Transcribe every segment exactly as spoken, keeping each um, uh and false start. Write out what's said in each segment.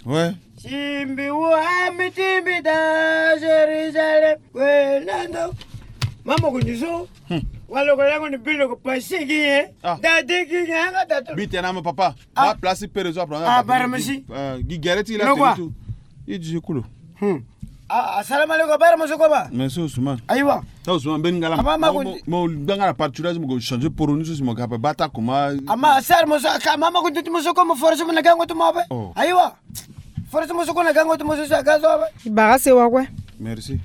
Ouais. Simbi wa mitimbi da Jérusalem. Ouais, nando. Maman kundiso. Walo ko yango ni bilo ko pasigi eh. Da digi nga da. Bitena ma papa. Ba place perezo prendre. Ah baramasi. Gi gereti la tout. Il dit kulo. Hmm. Ah, assalamu alaikum baramasi ko ba. Merci Ousmane. Aywa. Ta Ousmane ben ngala. Mo bangala parturage mo changer pour nous mo ka bata kuma. Ama sar mo ka mama ko titi mo so ko mo force mo nagango to mo ba. Aywa. Force mo so ko nagango to mo so sa gazo ba. Barase wa kwa. Merci.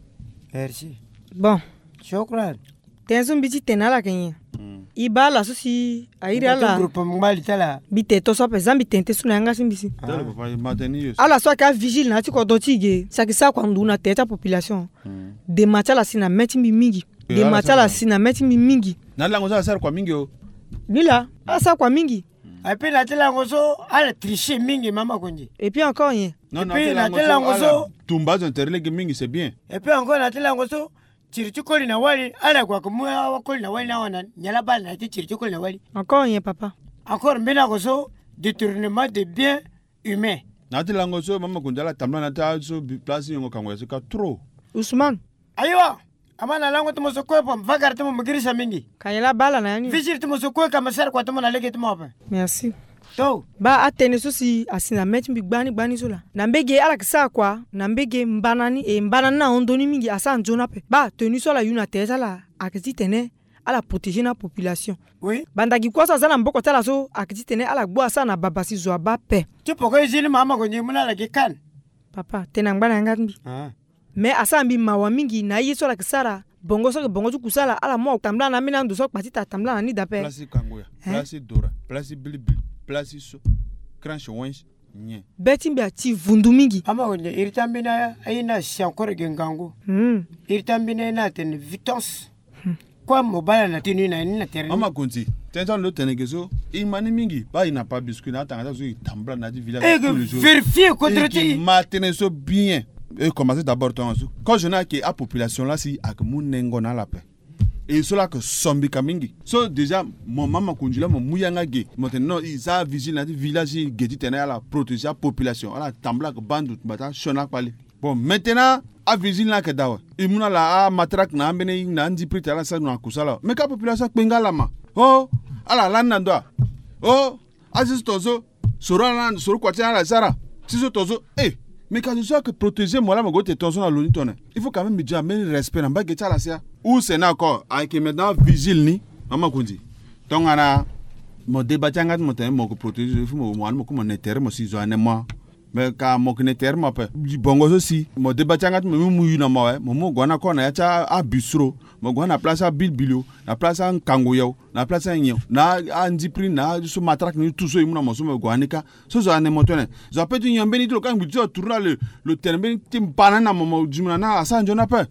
Merci. Bon. Shukran. Tenzo mbiti tenala kenye. Ibala susi aira la. Grupo mbali tala. Bite to so pesa mbitente suna yanga simbisi. Dale papa mateni yo. Ala so ka vigile na tiko dotige. Sakisa kwa nduna teta population. De machala sina meti mingi. De machala sina meti mingi. Na lango za sar kwa mingi yo. Nila, asa kwa mingi. Et puis la tela ngoso ala tricher mingi mama konji. Et puis encore rien. Non non, la tela ngoso tumba zonterle mingi c'est bien. Et puis encore la tela ngoso chirichukoli na wali ala kwa kumwa wakoli na wali na wana nyala bal na chirichukoli na wali. Encore rien papa. Encore mbena ngoso détournement de biens humains. Na tela ngoso mama kunjala tamla na ta so place yongo kangwe so ka trop. Ousmane. Aywa. Amana lango tumo so ko pam vagar tumo mugirisa mingi. Kayela bala na yani. Vigile tumo so ko kama sar kwa tumo na lege tumo apa. Merci. To ba atene sosi asina meti mbigbani gbani sola. Na mbege ala kisa kwa na mbege mbanani e mbanana na ondoni mingi asa njona pe. Ba tenu sola yuna teza la akiti tene ala protéger na population. Oui. Bandagi kwa sa zala mboko tala so akiti tene ala gbo asa na babasi zo ba pe. Tu poko izini mama konye muna la gekan. Papa tena ngbana ngambi. Ah. Mais asambi mawa mingi na yeso la kisara bongo so bongo tu kusala ala mo tambla na mina ndo so patita tambla na ni dape place kangoya place dora place bilibili place so cranche wens nye betimbi ati vundu mingi ama wonde iritambina aina siankore gengango hmm iritambina na ten vitance kwa mobile na tinu na ni na terre ama konti tension lo tenegeso imani mingi ba ina pas biscuit na tanga so tambla na di village tous les jours vérifier contre ti matene so bien. Et commencer d'abord ton sou. Quand je n'ai que la population là si ak munengo na la paix. Et cela que sombi kamingi. So déjà mon maman kunjila mon muyanga ge. Maintenant ils a vigile na village gedi tena la protéger la population. Ala tambla que bandu bata shona pale. Bon maintenant a vigile na ke dawa. Imuna la a matrak na ambene na ndi prite ala sa na kusala. Mais ka population kwengala ma. Oh ala landa ndo. Oh asisto zo soro na soro kwatia la sara. Siso tozo eh mais quand je sais que protéger moi là me gote tension à l'oniton il faut quand même me dire mais respect na ba geta la sia ou c'est encore avec maintenant vigile ni maman kundi donc ana mo débat ngat mo ten mo ko protéger il faut mo mo ko mo netere mo si zo ane moi mais ka mo ko netere mo pe bongo aussi mo débat ngat mo mu yu na mo eh mo mo gona ko na ya cha abisro mo gona place a bilbilio na place a kangoyo na place a nyo na andi pri na so matrak ni tout so imu na mo so mo gwanika so zo ane mo tone zo pe tu nyambe ni to kan bi to tourna le le terme tim banana mo mo jumna na asa njona pe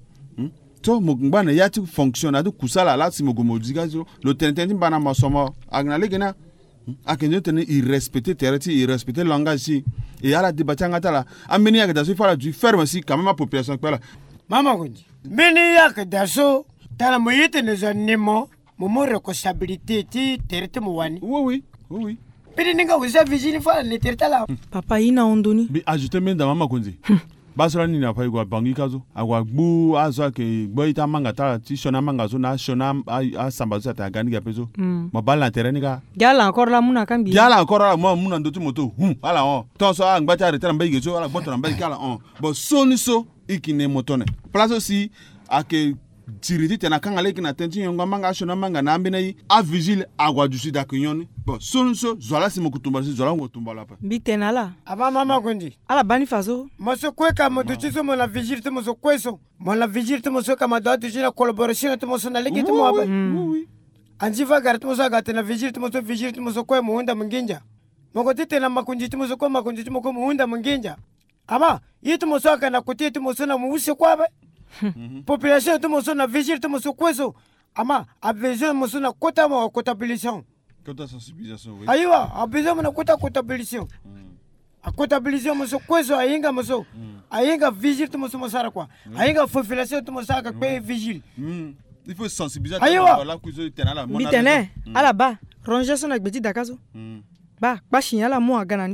to mo ngba na ya ti fonctionne adu kusala la si mo go mo diga zo le terme tim banana mo so mo agna le gena akenyo tene irrespecter tereti irrespecter langage si et ala débattre ngata la ameni ya da so fala du ferme si quand même la population quoi la mama kunji meni ya ka da so tala mo yete ne zo nimo mo mo responsabilité ti terete mo wani oui oui oui oui pedi ninga uza vigile fa ne tereta la papa ina ondoni bi ajouter même dans mama kunji basura ni na pa igwa bangi kazo agwa gbu azo ke gbo ita manga ta ti shona manga zo na shona a sambazo ta gani ga pezo mo bala terrain ga gala encore la muna kambi gala encore la mo muna ndo ti moto hu ala on ton so angba ta retara mba igezo ala gboto na mba kala on bo soni so ikine motone place aussi ake tiriti tena kangale kina tenti yonga manga shona manga na ambina yi a vigile agwa du sida kunyoni bon soni so zola si mokutumba si zola ngotumba la pa bitena la aba mama kunji ala bani fazo mo so kwe ka mo du so mo la vigile te mo so kweso mo la vigile te mo so kama do tu la collaboration te mo so na legi te mo aba oui oui anji va gar te mo so ga te na vigile te mo so vigile te mo so kwe mo hunda munginja mo ko tete na makunji te mo so ko makunji te mo ko mo hunda munginja ama yitu mo so ka na kuti te mo so na mu usi kwa ba population te mo so na vigile te mo so kweso ama a besoin mo so na kota mo comptabilisation kota sensibilisation oui aywa a besoin mo na kota comptabilisation a comptabilisation mo so kweso ayinga mo so ayinga vigile te mo so mo sara kwa ayinga population te mo saka pe vigile il faut sensibiliser la kuzo tena la bitene ala ba ronge so na gbeti dakazo ba ba shinya la mo agana nitu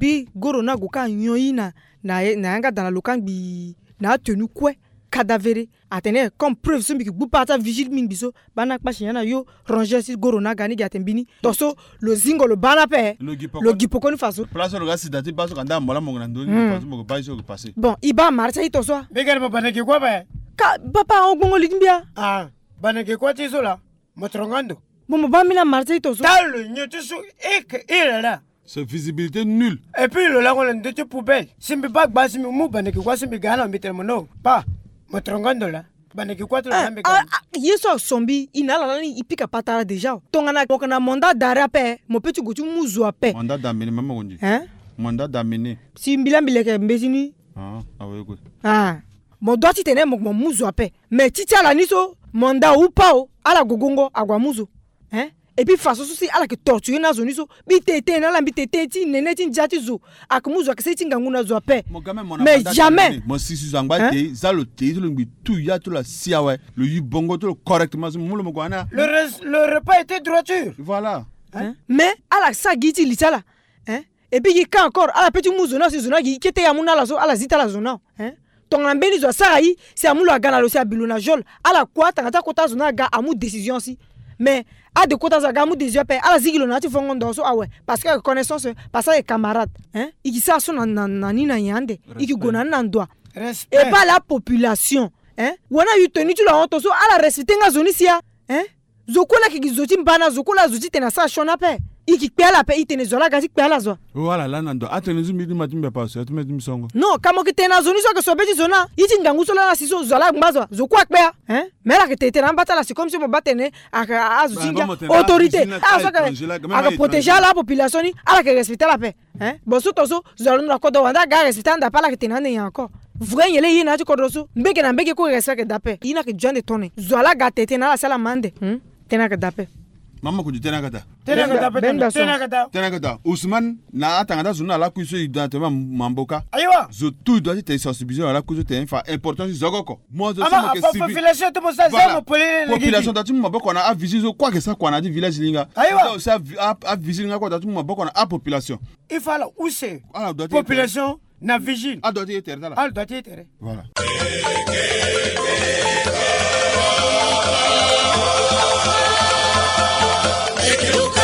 bi goro na go kan yoyi na na na nga dans la lokan bi na tenu kwe cadavéré atene comme preuve so mbiki bupata vigile min biso bana kpashiana yo ranger si goro na gani gatembini toso lo zingo lo bana pe lo gipoko ni faso place lo gasi dati baso kanda mola mongona ndoni faso mo ba iso passer bon iba marcha itoso Begar ba bana ke kwa ba ka papa ogongo limbia ah bana ke kwa tiso la motrongando bon ba mina marcha itoso talo nyotusu ek ilala. C'est visibilité nulle. Et puis le lagon le de poubelle. Simbi bag ba simbi mu bana ke kwa simbi gana mbitel mono. Pa motrongando la. Bana ke kwa to la mbe gana. Yeso sombi inala lani ipika patara déjà. Tongana kokana mandat d'arrêt pe. Mo petit gotu muzo pe. Mandat d'amener maman konji. Hein? Mandat d'amener. Si mbila mbileke mbezini. Ah, ah oui quoi. Ah. Mon doit ti tene mo muzo pe. Mais titi ala niso mandat ou pa o ala gogongo agwa muzo. Hein? Et puis façon souci ala que torturer na zone so bi tete na la bi tete ti nene ti njati zo akumuzo ke seti nganguna zo pe mais jamais mo sisi zangba te za lo te lo ngi tout ya tout la siawe le yu bongo tout correctement mo lo mo gwana le le repas était droiture voilà hein? Mais ala sa giti litala hein et puis il ka encore ala petit muzo na si zona gi kete ya muna la so ala zita la zona hein ton ambeni zo sarai c'est amulo agana lo si abiluna jol ala kwa tangata kota zona ga amu décision si mais a de kota za ga mu décision pe ala zigilo na ti fongo ndoso awe parce que connaissance parce que camarade hein iki sa so na na ni na yande iki gona na ndwa et pas la population hein wana yu tenu tu la honte so ala respecter nga zoni sia hein zokola ki zoti mbana zokola zoti tena sa shona pe iki pela pe itene zola ga ti pela zo voilà là nando atene zumi di matimbe pa so ateme zumi songo non kamo ki tena zoni so ke so beti zona iti ngangu so la siso zola mbazo zokwa pe hein mais la que tete na batala c'est comme si mo batene aka azuzinga autorité ah so que aka protéger la population ni ala que respecter la paix hein bon so to so zola na kodo wanda ga respecter nda pala que tena ne encore vrai yele yina ti kodo so mbeke na mbeke ko respect da paix ina que jande tonne zola ga tete na la sala mande hein tena que da paix mama kunji tena kata tena kata tena kata tena kata Ousmane na atangata zuna la kuiso idantema mamboka aywa zo tout doit être sensibiliser la kuiso te fa important zogoko moi je sais que civil population to mosa za polele population datu maboko na a visiter quoi que ça quoi na di village linga aywa ça a visiter nga quoi datu maboko na a population il faut là où c'est population na vigile a doit être là a doit être voilà Look